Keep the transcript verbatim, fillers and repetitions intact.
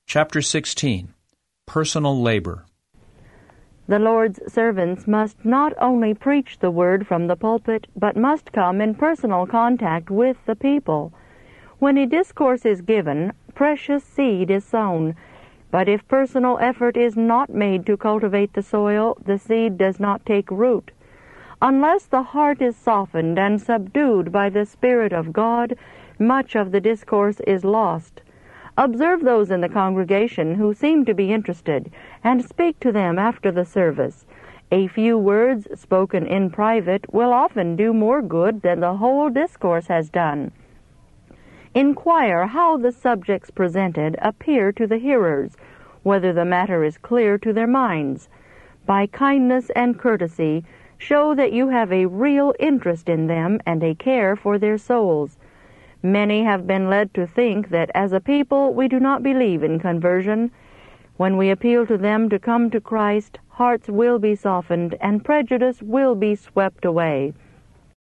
Chapter sixteen. Personal Labor. The Lord's servants must not only preach the word from the pulpit, but must come in personal contact with the people. When a discourse is given, precious seed is sown, but if personal effort is not made to cultivate the soil, the seed does not take root. Unless the heart is softened and subdued by the Spirit of God, much of the discourse is lost. Observe those in the congregation who seem to be interested, and speak to them after the service. A few words spoken in private will often do more good than the whole discourse has done. Inquire how the subjects presented appear to the hearers, whether the matter is clear to their minds. By kindness and courtesy, show that you have a real interest in them and a care for their souls. Many have been led to think that as a people we do not believe in conversion. When we appeal to them to come to Christ, hearts will be softened and prejudice will be swept away.